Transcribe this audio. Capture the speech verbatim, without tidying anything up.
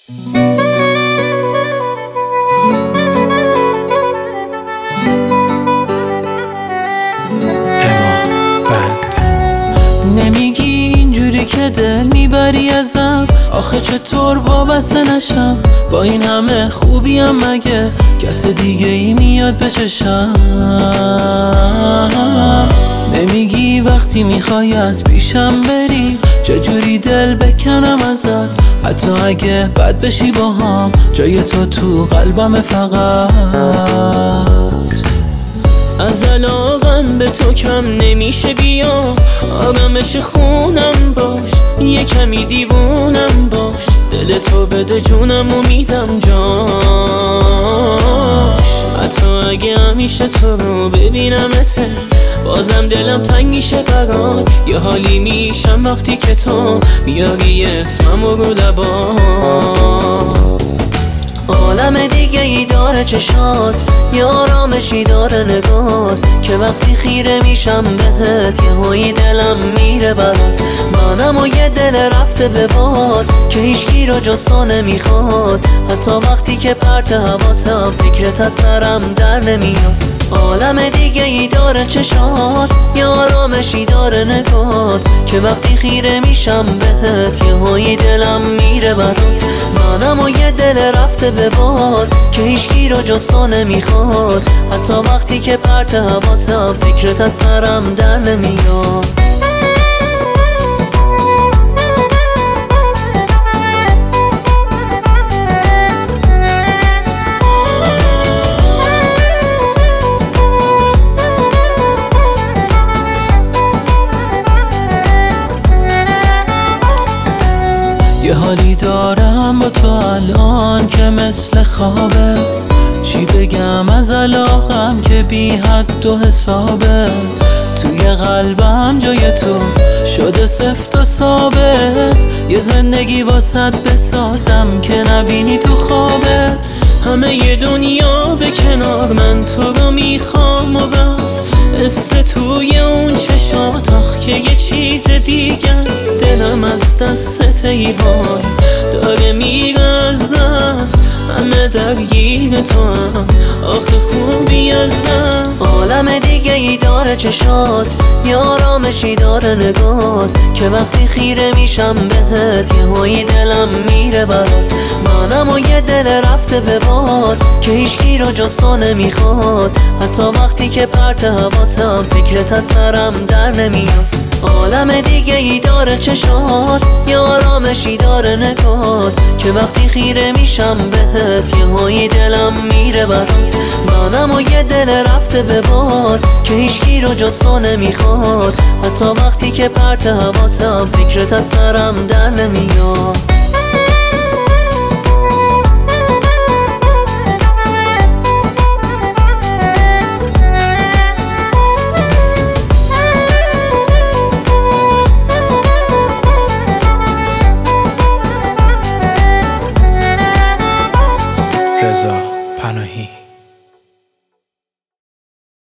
نمیگی اینجوری که دل میبری ازم، آخه چطور وابسته نشم؟ با این همه خوبیم مگه کس دیگه ای میاد به چشم؟ نمیگی وقتی میخوای از پیشم بری چجوری دل بکنم ازت؟ حتی اگه بد بشی با هم جای تو تو قلبم فقط. از علاقم به تو کم نمیشه، بیا آرامش خونم باش، یه کمی دیوونم باش، دل تو بده جونم و میدم جاش. حتی اگه همیشه تو رو ببینمت بازم دلم تنگ میشه برات، یه حالی میشم وقتی که تو میاری اسمم رو لبات. عالم دیگه ای داره چشات، یه آرامشی داره نگات، که وقتی خیره میشم بهت یه هایی دلم میره برات. منم و یه دل رفته به باد که هیچکی رو جز تو نمیخواد، حتی وقتی که پرت حواسم فکرت از سرم در نمیاد. عالم دیگه ای داره چشات، یه آرامشی داره نگات، که وقتی خیره میشم بهت یه هایی دلم میره برات. منم و یه دل رفته به باد که هیچکی رو جز تو نمیخواد، حتی وقتی که پرت حواسم فکرت از سرم در نمیاد. یه حالی دارم با تو الان که مثل خوابه، چی بگم از علاقم که بی حد و حسابه. توی قلبم جای تو شده سفت و ثابت، یه زندگی واسط بسازم که نبینی تو خوابت. همه یه دنیا به کنار، من تو رو میخوام و بس، قصه توی اون چشات آخ که یه چیز دیگه است. دلم از دست ای وای داره میره از دست، همه درگیر تو هم آخه خوبی از بس. عالم دیگه ای داره چشات، یه آرامشی داره نگات، که وقتی خیره میشم بهت یه هایی دلم میره برات. منم و یه دل رفته به باد که هیچکی رو جز تو نمیخواد، حتی وقتی که پرت حواسم فکرت از سرم در نمیاد. عالم دیگه ای داره چشات، یه آرامشی داره نگات، که وقتی خیره میشم بهت یه هایی دلم میره برات. منم و یه دل رفته به باد که هیچکی رو جز تو نمیخواد، حتی وقتی که پرت حواسم فکرت از سرم در نمیاد. رضا